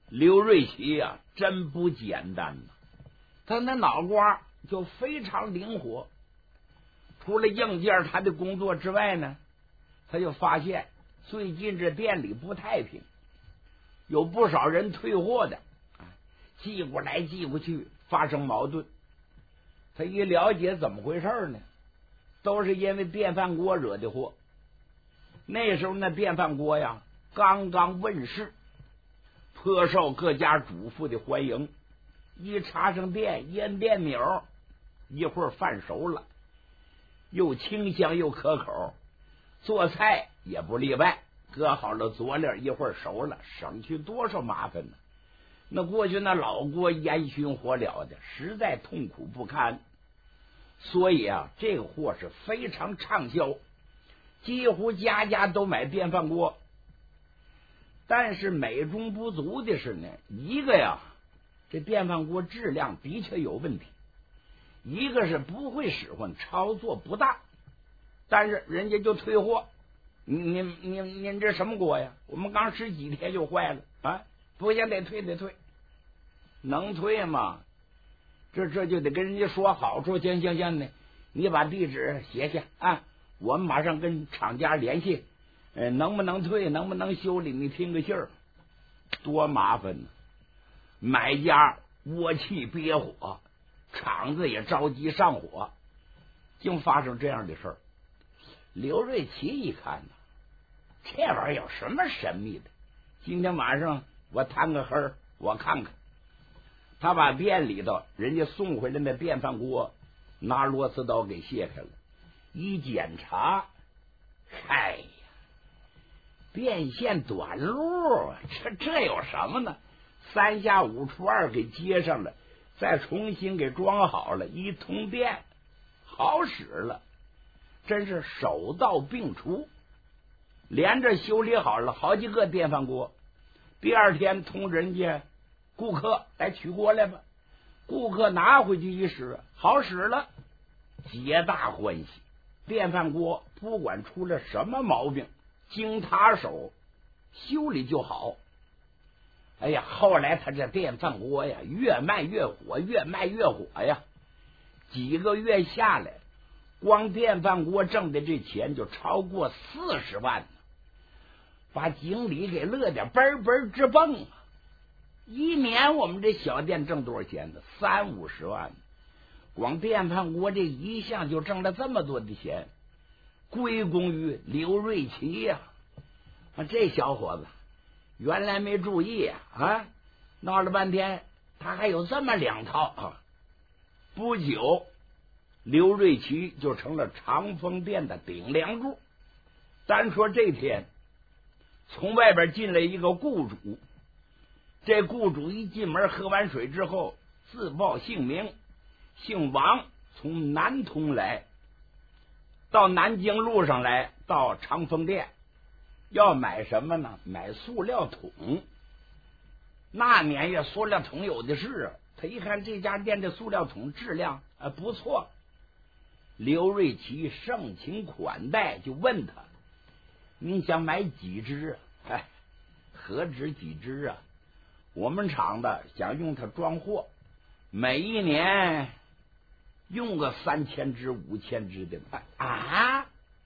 刘瑞奇呀，真不简单呐！他那脑瓜就非常灵活。除了硬件他的工作之外呢，他就发现最近这店里不太平，有不少人退货的，寄过来寄过去，发生矛盾。他一了解怎么回事呢，都是因为电饭锅惹的祸。那时候那电饭锅呀刚刚问世，颇受各家主妇的欢迎。一插上电，一摁电钮，一会儿饭熟了，又清香又可口。做菜也不例外，搁好了佐料，一会儿熟了，省去多少麻烦呢？那过去那老锅烟熏火燎的，实在痛苦不堪。所以啊，这个货是非常畅销，几乎家家都买电饭锅。但是美中不足的是呢，一个呀，这电饭锅质量的确有问题；一个是不会使唤，操作不当。但是人家就退货，您这什么锅呀？我们刚使几天就坏了啊！不行，得退，能退吗？这就得跟人家说好处，行的，你把地址写下啊，我们马上跟厂家联系，能不能退，能不能修理，你听个信儿，多麻烦呢！买家窝气憋火，厂子也着急上火，竟发生这样的事儿。刘瑞奇一看呢，这玩意儿有什么神秘的？今天晚上我摊个黑，我看看。他把店里头人家送回来的电饭锅拿螺丝刀给卸开了，一检查，哎呀，电线短路，这有什么呢？3下5除2给接上了，再重新给装好了，一通电，好使了，真是手到病除。连着修理好了好几个电饭锅，第二天通人家顾客来取锅来吧，顾客拿回去一使，好使了，皆大欢喜。电饭锅不管出了什么毛病，经他手修理就好。哎呀，后来他这电饭锅呀越卖越火，越卖越火呀，几个月下来，光电饭锅挣的这钱就超过40万呢，把经理给乐得嘣嘣直蹦啊！一年我们这小店挣多少钱呢？30-50万，光电饭锅这一项就挣了这么多的钱，归功于刘瑞奇呀！这小伙子原来没注意啊，闹了半天他还有这么2套啊！不久，刘瑞奇就成了长丰店的顶梁柱。单说这天，从外边进来一个雇主。这雇主一进门，喝完水之后自报姓名，姓王，从南通来，到南京路上来，到长丰店，要买什么呢？买塑料桶。那年月塑料桶有的是，他一看这家店的塑料桶质量不错，刘瑞奇盛情款待，就问他：“您想买几只？”何止几只啊！我们厂的想用它装货，每一年用个3000只、5000只的啊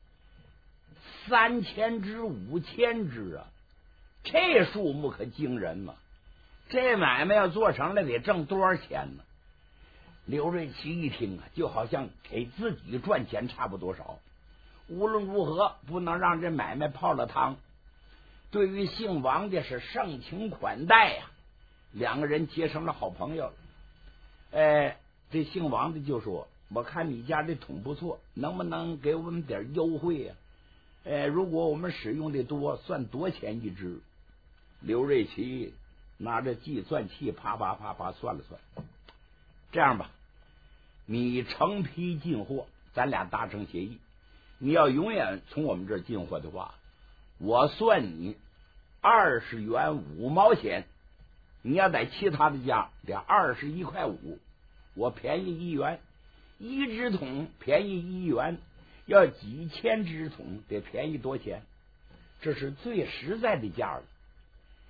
，3000只、5000只啊，这数目可惊人嘛！这买卖要做成了，得挣多少钱呢？刘瑞奇一听啊，就好像给自己赚钱差不多少。无论如何，不能让这买卖泡了汤。对于姓王的是盛情款待呀，2个人结成了好朋友了。这姓王的就说：“我看你家这桶不错，能不能给我们点优惠呀？如果我们使用的多，算多钱一只？”刘瑞奇拿着计算器啪啪啪啪算了算，这样吧，你成批进货，咱俩达成协议，你要永远从我们这儿进货的话，我算你20元5毛钱，你要在其他的家得21块5，我便宜1元，一只桶便宜1元，要几千只桶得便宜多钱，这是最实在的价了。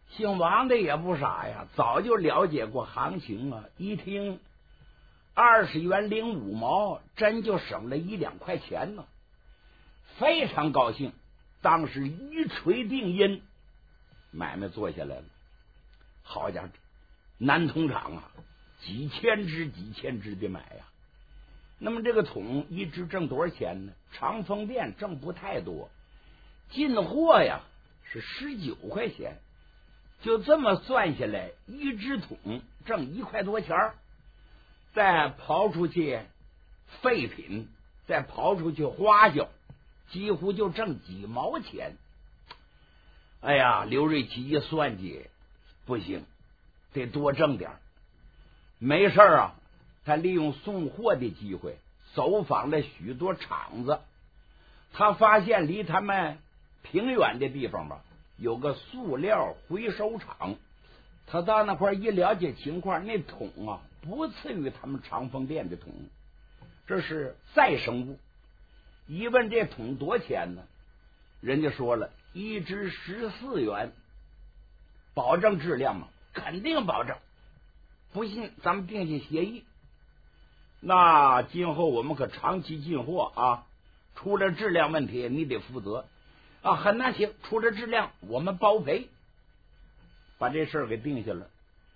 姓王的也不傻呀，早就了解过行情啊，一听20元05毛，真就省了1、2块钱呢，非常高兴。当时一锤定音，买卖做下来了。好家伙，南通厂啊，几千只的买呀。那么这个桶一只挣多少钱呢？长丰店挣不太多，进货呀是19块钱，就这么算下来，一只桶挣1块多钱，再刨出去废品，再刨出去花销，几乎就挣几毛钱。哎呀，刘瑞奇一算计，不行，得多挣点。没事啊，他利用送货的机会走访了许多厂子，他发现离他们平远的地方吧，有个塑料回收厂。他到那块一了解情况，那桶啊不次于他们长丰店的桶，这是再生物。一问这桶多钱呢？人家说了，一只14元，保证质量吗？肯定保证。不信咱们定下协议，那今后我们可长期进货啊，出了质量问题你得负责啊。很难行，出了质量我们包赔。把这事儿给定下了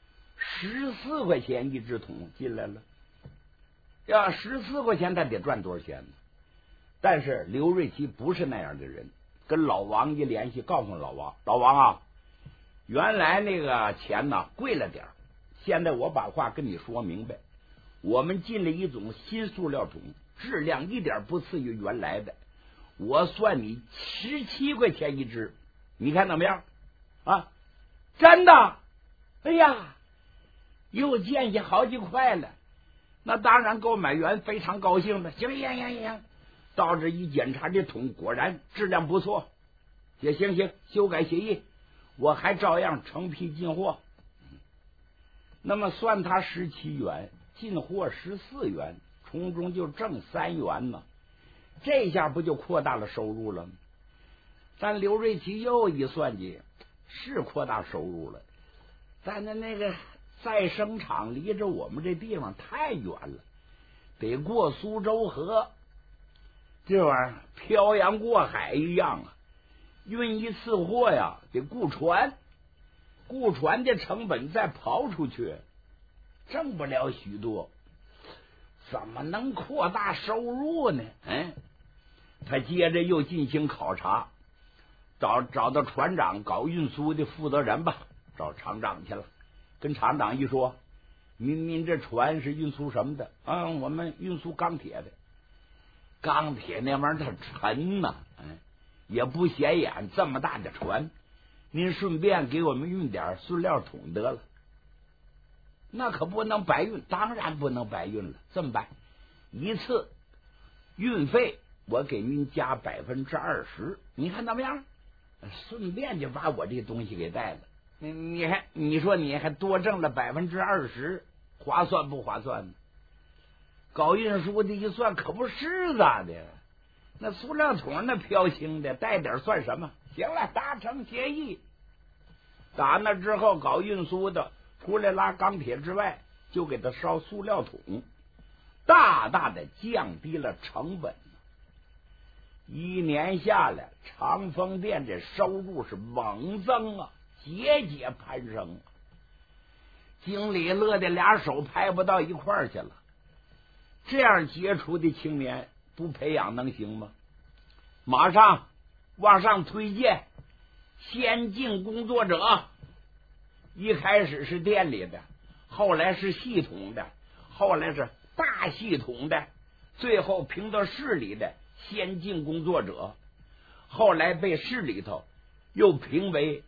，14块钱一只桶进来了。要14块钱他得赚多少钱呢？但是刘瑞奇不是那样的人，跟老王一联系，告诉老王啊，原来那个钱呢贵了点，现在我把话跟你说明白，我们进了一种新塑料桶，质量一点不次于原来的，我算你17块钱一只，你看怎么样啊？真的？哎呀，又见下好几块了。那当然购买员非常高兴的，行，到这一检查，这桶果然质量不错，也行，修改协议，我还照样成批进货。那么算他17元，进货14元，从中就挣3元呢，这下不就扩大了收入了吗？但刘瑞奇又一算计，是扩大收入了，但那个再生厂离着我们这地方太远了，得过苏州河，这玩意儿漂洋过海一样啊，运一次货呀得雇船的成本再刨出去，挣不了许多，怎么能扩大收入呢？他接着又进行考察，找到船长搞运输的负责人吧，找厂长去了。跟厂长一说，您这船是运输什么的？我们运输钢铁的。钢铁那玩意儿它沉呐，也不显眼，这么大的船，您顺便给我们运点塑料桶得了。那可不能白运，当然不能白运了。这么办，一次运费我给您加20%，你看怎么样？顺便就把我这东西给带了。你说你还多挣了20%，划算不划算呢？搞运输的一算，可不是咋的？那塑料桶那飘轻的，带点算什么？行了，达成协议。打那之后，搞运输的除了拉钢铁之外，就给他烧塑料桶，大大的降低了成本。1年下来，长丰店这收入是猛增啊，节节攀升啊。经理乐得俩手拍不到一块儿去了。这样杰出的青年不培养能行吗？马上往上推荐先进工作者，一开始是店里的，后来是系统的，后来是大系统的，最后评到市里的先进工作者，后来被市里头又评为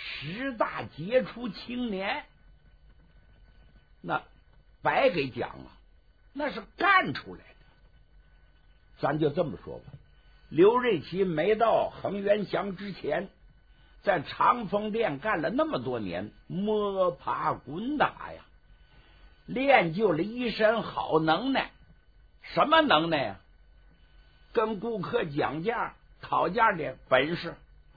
10大杰出青年。那白给奖了，那是干出来的。咱就这么说吧，刘瑞奇没到恒源祥之前，在长丰店干了那么多年，摸爬滚打呀，练就了一身好能耐。什么能耐呀？跟顾客讲价讨价的本事，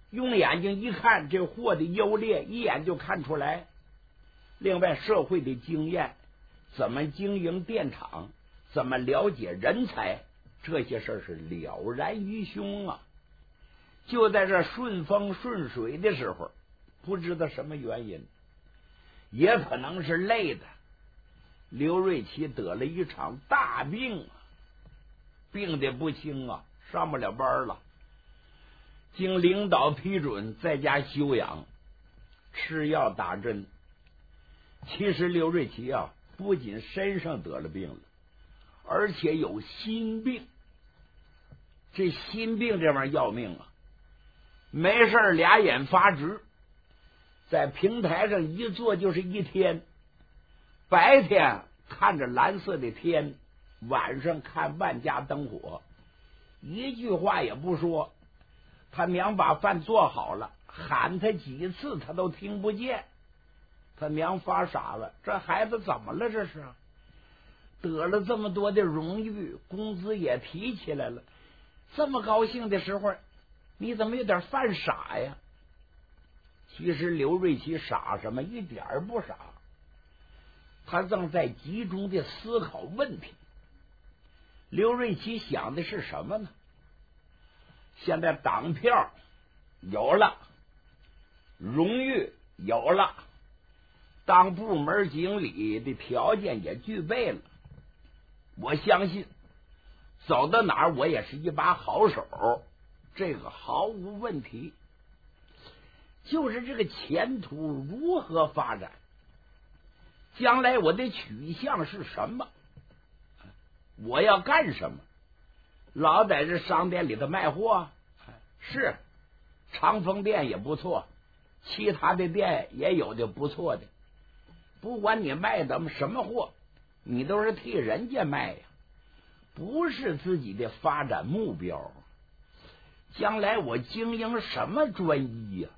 用眼睛一看，这货的优劣一眼就看出来。另外，社会的经验，怎么经营电厂，怎么了解人才，这些事是了然于胸啊。就在这顺风顺水的时候，不知道什么原因，也可能是累的，刘瑞奇得了一场大病啊，病得不轻啊，上不了班了。经领导批准，在家休养，吃药打针。其实刘瑞奇啊，不仅身上得了病了，而且有心病。这心病这玩意儿要命啊！没事俩眼发直，在平台上一坐就是一天。白天看着蓝色的天，晚上看万家灯火，一句话也不说。他娘把饭做好了，喊他几次他都听不见。他娘发傻了，这孩子怎么了？这是得了这么多的荣誉，工资也提起来了，这么高兴的时候，你怎么有点犯傻呀？其实刘瑞奇傻什么？一点不傻，他正在集中的思考问题。刘瑞奇想的是什么呢？现在党票有了，荣誉有了，当部门经理的条件也具备了，我相信走到哪儿我也是一把好手，这个毫无问题。就是这个前途如何发展，将来我的取向是什么，我要干什么？老在这商店里头卖货，是长丰店也不错，其他的店也有的不错的。不管你卖的什么货，你都是替人家卖呀，不是自己的发展目标。将来我经营什么专一呀？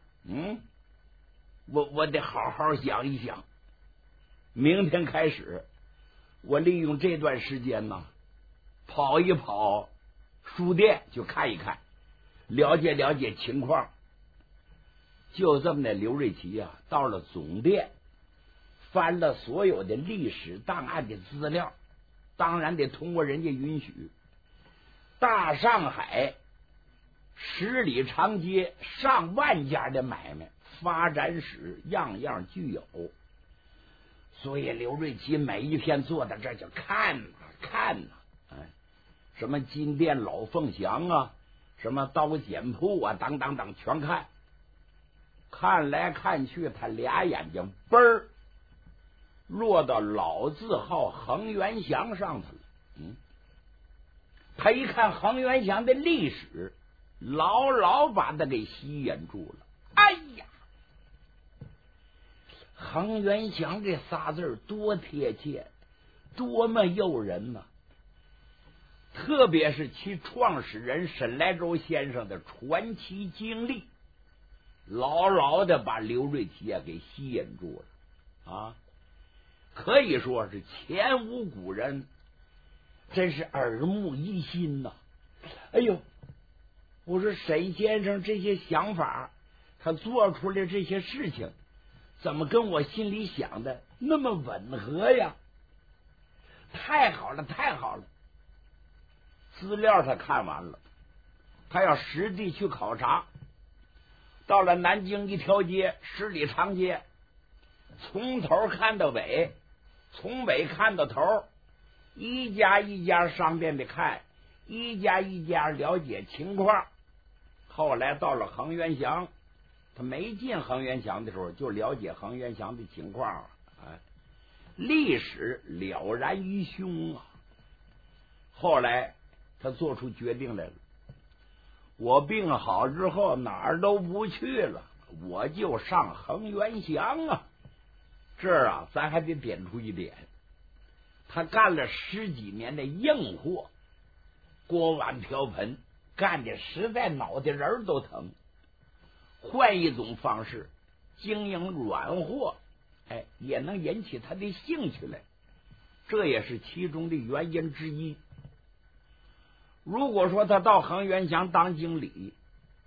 我得好好想一想。明天开始，我利用这段时间呢，跑一跑书店，就看一看，了解了解情况。就这么的，刘瑞奇啊，到了总店，翻了所有的历史档案的资料，当然得通过人家允许。大上海十里长街上万家的买卖，发展史样样具有。所以刘瑞奇每一天坐在这就看看什么金店老凤祥啊，什么刀剪铺啊，等等等，全看。看来看去，他俩眼睛嘣儿落到老字号恒源祥上头了。他一看恒源祥的历史，牢牢把他给吸引住了。哎呀，恒源祥这仨字多贴切，多么诱人呢！特别是其创始人沈来洲先生的传奇经历，牢牢的把刘瑞奇给吸引住了啊！可以说是前无古人，真是耳目一新呐！哎呦，我说沈先生这些想法，他做出来这些事情，怎么跟我心里想的那么吻合呀？太好了，太好了！资料他看完了，他要实地去考察。到了南京一条街，十里长街，从头看到尾，从尾看到头，一家一家商店的看，一家一家了解情况。后来到了恒源祥，他没进恒源祥的时候就了解恒源祥的情况，历史了然于胸啊。后来他做出决定来了，我病好之后哪儿都不去了，我就上恒源祥啊。这儿啊，咱还得点出一点，他干了10几年的硬货，锅碗瓢盆，干的实在脑袋仁都疼。换一种方式经营软货，也能引起他的兴趣来，这也是其中的原因之一。如果说他到恒源祥当经理，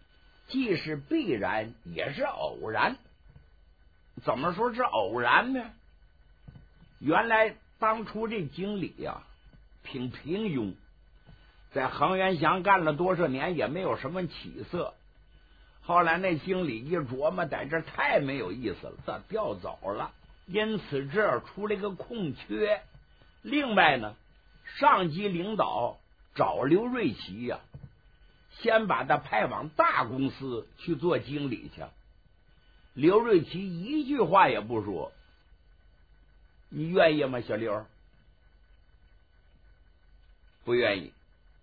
既是必然，也是偶然。怎么说是偶然呢？原来当初这经理呀，挺平庸，在恒源祥干了多少年，也没有什么起色。后来那经理一琢磨，在这太没有意思了，他调走了，因此这儿出了个空缺。另外呢，上级领导找刘瑞奇呀，先把他派往大公司去做经理去。刘瑞奇一句话也不说。你愿意吗，小刘？不愿意。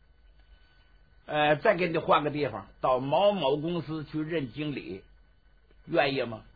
再给你换个地方，到某某公司去任经理，愿意吗？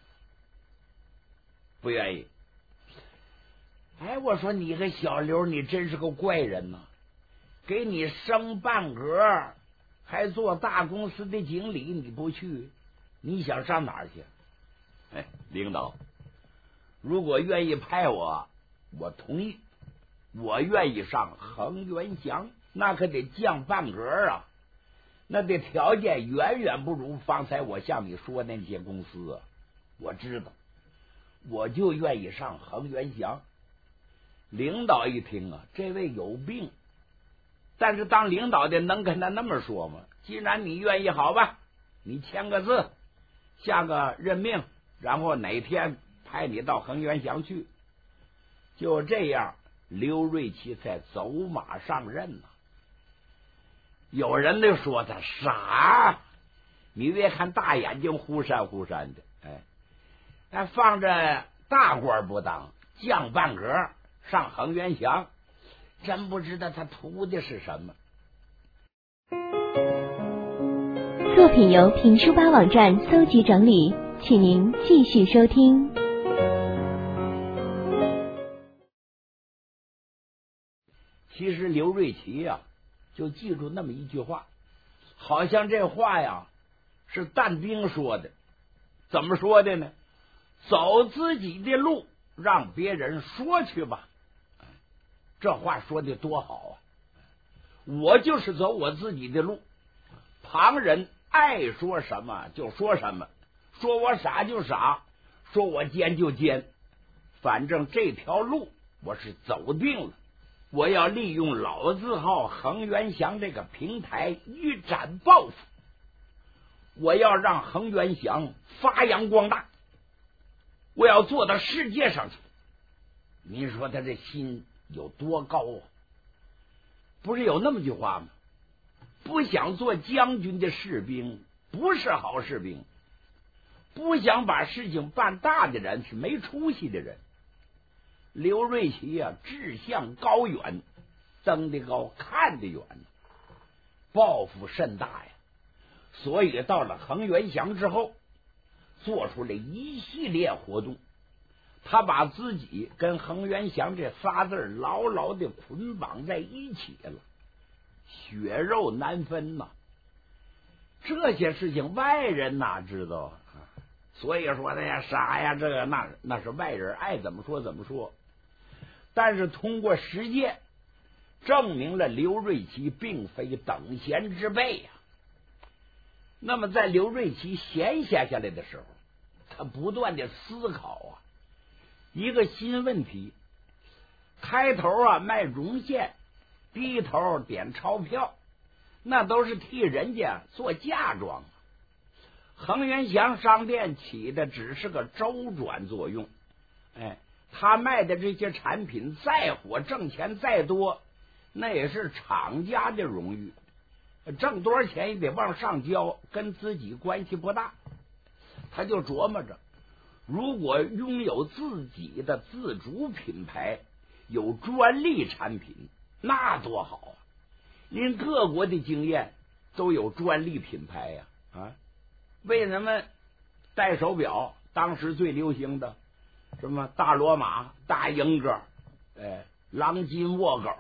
不愿意。哎，我说你个小刘，你真是个怪人呐！给你升半格，还做大公司的经理，你不去，你想上哪儿去？哎，领导，如果愿意派我，我同意，我愿意上恒源祥，那可得降半格啊！那的条件远远不如方才我向你说那些公司啊！我知道，我就愿意上恒源祥。领导一听啊，这位有病，但是当领导的能跟他那么说吗？既然你愿意，好吧，你签个字，下个任命，然后哪天派你到恒源祥去。就这样，刘瑞奇才走马上任了。有人就说他傻，你别看大眼睛忽闪忽闪的，哎，放着大官不当，降半格上恒源祥，真不知道他图的是什么。 作品由评书吧网站搜集整理，请您继续收听。 其实刘瑞奇呀，就记住那么一句话，好像这话呀是但丁说的。怎么说的呢？走自己的路，让别人说去吧。这话说的多好啊！我就是走我自己的路，旁人爱说什么就说什么，说我傻就傻，说我奸就奸，反正这条路我是走定了。我要利用老字号恒源祥这个平台一展抱负，我要让恒源祥发扬光大，我要做到世界上去。您说他这心有多高啊？不是有那么句话吗？不想做将军的士兵不是好士兵，不想把事情办大的人是没出息的人。刘瑞奇啊，志向高远，登得高，看得远，抱负甚大呀。所以到了恒源祥之后，做出了一系列活动，他把自己跟恒源祥这仨字牢牢的捆绑在一起了，血肉难分呐。这些事情外人哪知道啊？所以说的呀，傻呀，这个那是外人爱怎么说怎么说。但是通过实践证明了刘瑞奇并非等闲之辈呀。那么在刘瑞奇闲暇下来的时候，他不断的思考啊一个新问题。开头啊卖绒线，低头点钞票，那都是替人家做嫁妆。恒源祥商店起的只是个周转作用，他卖的这些产品再火，挣钱再多，那也是厂家的荣誉，挣多少钱也得往上交，跟自己关系不大。他就琢磨着，如果拥有自己的自主品牌，有专利产品，那多好啊！您各国的经验都有专利品牌呀，为什么戴手表当时最流行的什么大罗马、大英格，狼金卧狗，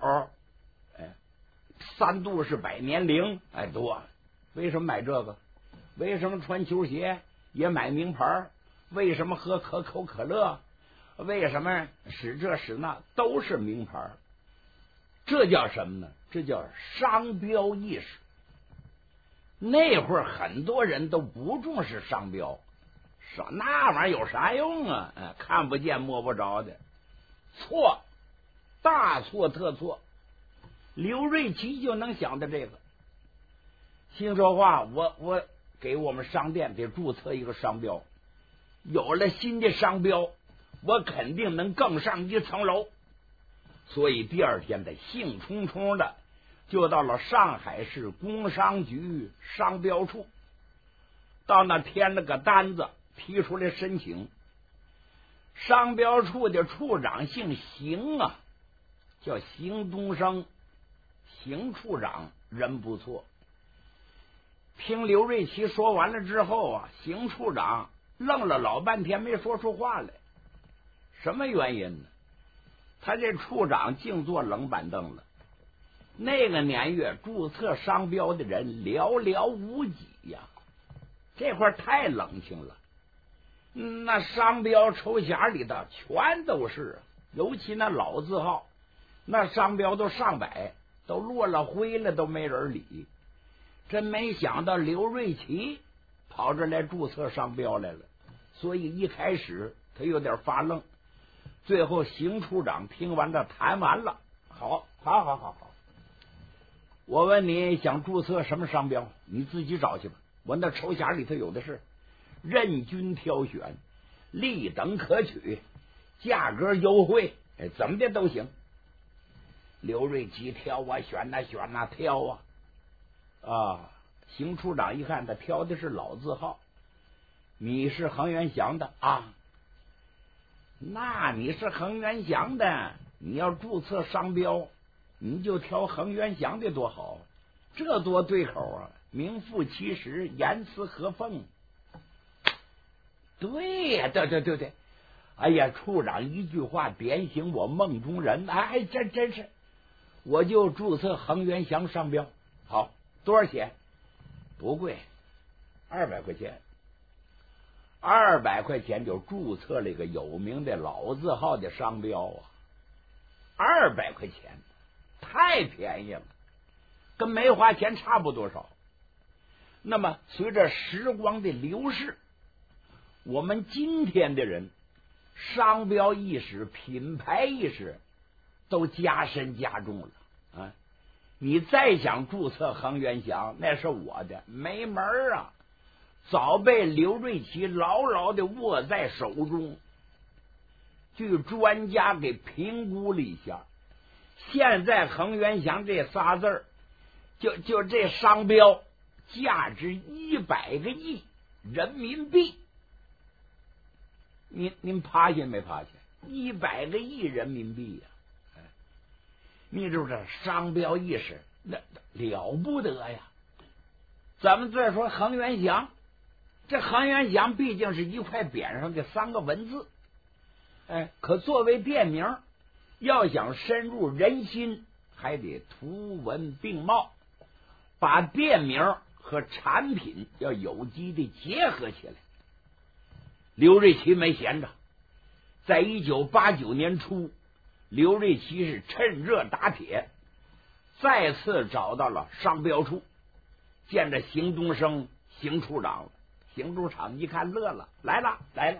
三度是百年灵，多。为什么买这个？为什么穿球鞋也买名牌？为什么喝可口可乐？为什么使这使那都是名牌？这叫什么呢？这叫商标意识。 那会儿很多人都不重视商标，说那玩意儿有啥用啊？看不见摸不着的。错，大错特错。刘瑞奇就能想到这个，心说话，我给我们商店得注册一个商标，有了新的商标，我肯定能更上一层楼。所以第二天他兴冲冲的就到了上海市工商局商标处，到那填了个单子，提出来申请。商标处的处长姓邢啊，叫邢东升，邢处长人不错。听刘瑞奇说完了之后啊，邢处长愣了老半天没说出话来。什么原因呢？他这处长净坐冷板凳了。那个年月注册商标的人寥寥无几呀，这块太冷清了。那商标抽匣里头全都是，尤其那老字号，那商标都上百，都落了灰了，都没人理。真没想到刘瑞奇跑这来注册商标来了，所以一开始他有点发愣。最后邢处长听完了，谈完了，好，我问你想注册什么商标，你自己找去吧，我那抽匣里头有的是，任君挑选，立等可取，价格优惠，怎么的都行。刘瑞奇挑啊选啊选啊挑啊，邢处长一看他挑的是老字号，你是恒源祥的啊？那你是恒源祥的，你要注册商标，你就挑恒源祥的多好，这多对口啊，名副其实，严丝合缝。对呀，对，哎呀，处长一句话点醒我梦中人，哎，真是，我就注册恒源祥商标。好，多少钱？不贵，200块钱。200块钱就注册了一个有名的老字号的商标啊！200块钱太便宜了，跟没花钱差不多少。那么随着时光的流逝，我们今天的人商标意识、品牌意识都加深加重了啊！你再想注册恒源祥，那是我的，没门啊！早被刘瑞奇牢牢的握在手中。据专家给评估了一下，现在恒源祥这仨字儿，就这商标价值100个亿人民币。您趴下没趴下？100个亿人民币呀！你知不知道商标意识那了不得呀？咱们再说恒源祥，这恒源祥毕竟是一块匾上的3个文字，可作为店名，要想深入人心，还得图文并茂，把店名和产品要有机的结合起来。刘瑞奇没闲着，在1989年初，刘瑞奇是趁热打铁，再次找到了商标处，见着邢东升邢处长了。邢处长一看乐了，来了，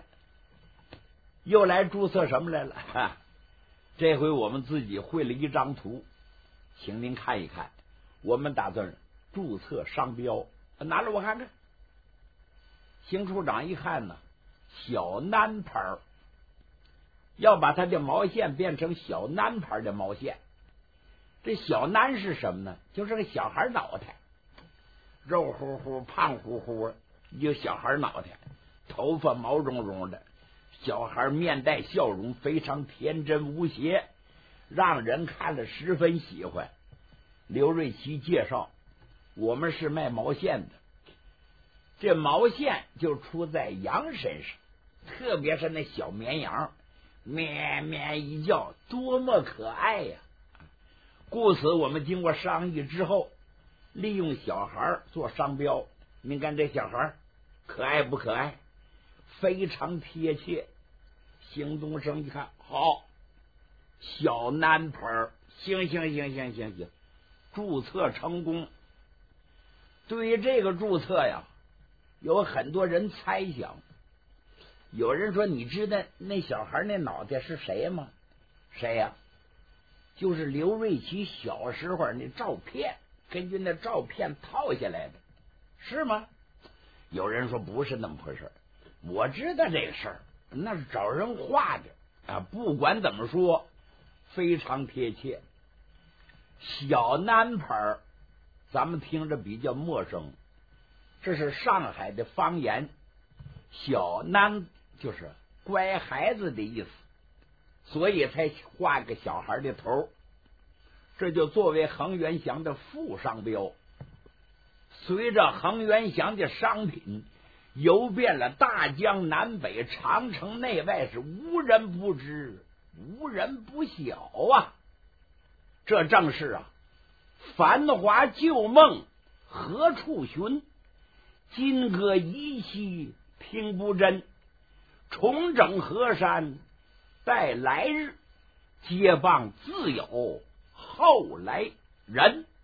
又来注册什么来了？这回我们自己绘了一张图，请您看一看。我们打算注册商标，拿来我看看。邢处长一看呢，小南牌，要把他的毛线变成小南牌的毛线。这小南是什么呢？就是个小孩脑袋，肉乎乎、胖乎乎，一个小孩脑袋，头发毛茸茸的，小孩面带笑容，非常天真无邪，让人看了十分喜欢。刘瑞奇介绍，我们是卖毛线的，这毛线就出在羊身上，特别是那小绵羊，咩咩一叫，多么可爱呀！故此我们经过商议之后，利用小孩做商标。您看这小孩可爱不可爱？非常贴切。邢东升一看，好，小男牌，行，注册成功。 对于这个注册呀，有很多人猜想。有人说，你知道那小孩那脑袋是谁吗？谁呀？就是刘瑞琦小时候那照片，根据那照片套下来的，是吗？有人说不是那么回事，我知道这个事儿，那是找人画的啊。不管怎么说，非常贴切。小南牌咱们听着比较陌生，这是上海的方言，小南就是乖孩子的意思，所以才画个小孩的头，这就作为恒源祥的副商标。随着恒源祥的商品游遍了大江南北、长城内外，是无人不知，无人不晓啊。这正是啊，繁华旧梦何处寻？金戈一夕听不真。重整河山待来日，接棒自有后来人。